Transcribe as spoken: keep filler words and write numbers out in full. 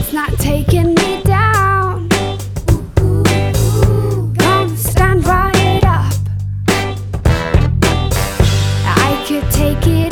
It's not taking me down. Gonna stand right up. I could take it